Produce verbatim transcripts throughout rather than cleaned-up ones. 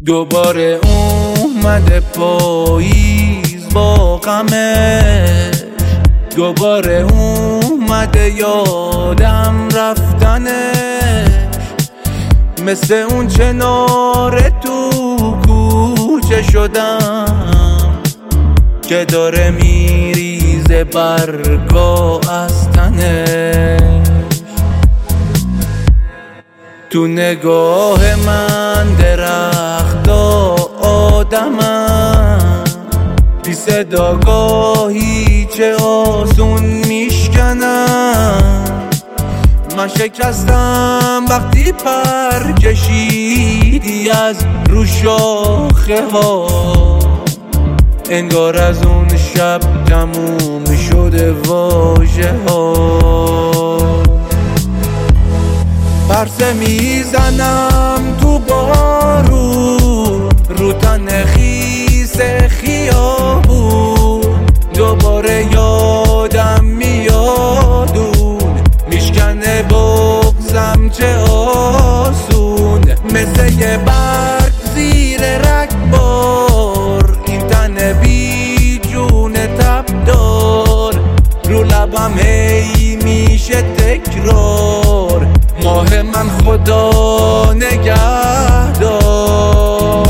دوباره اومده پاییز با غمش، دوباره اومده یادم رفتنش، مثل اون چنار تو کوچه شدم که داره میریزه برگا از تنش. تو نگاه من درختا آدمم، بی صداگاهی چه آسون میشکنم. من شکستم وقتی پر کشیدی از رو شاخه ها، انگار از اون شب تموم شده واژه ها. پرسه میزنم تو بارون رو تن خیس خیابون، دوباره یادم میادون میشکنه بغزم چه آسون، مثل یه برگ زیر رگبار این تن بی جون تبدار، رو لبم هی میشه تکرار ماه من خدا نگهدار.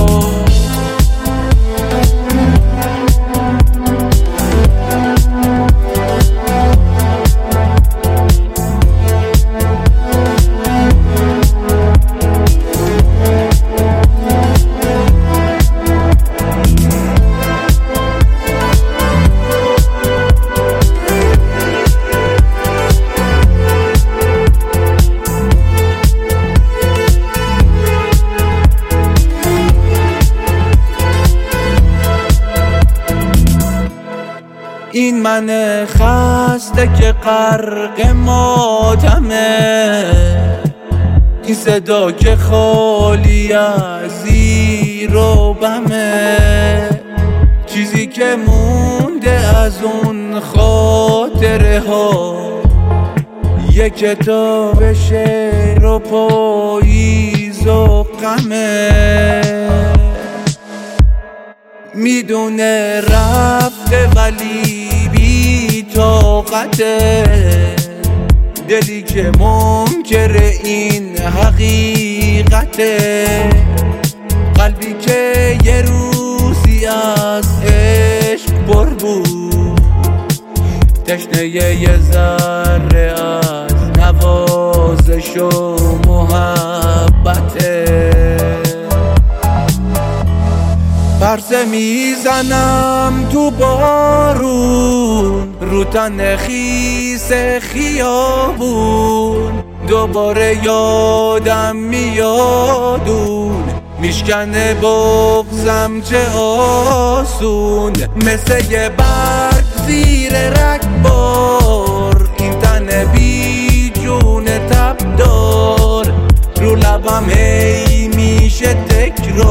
این من خسته که غرق ماتمه، این صدا که خالی از زیر و بمه، چیزی که مونده از اون خاطره ها یه کتاب شعر و پاییز و غمه. میدونه رفته ولی بی طاقته، دلی که منکر این حقیقته، قلبی که یه روزی از عشق پر بود، تشنه یه ذره از نوازش و محبته. پرسه میزنم تو بارون رو تن خیس خیابون، دوباره یادم میادون میشکنه بغزم چه آسون، مثل یه برگ زیر رگبار این تن بی جون تبدار، رو لبم هی میشه تکرار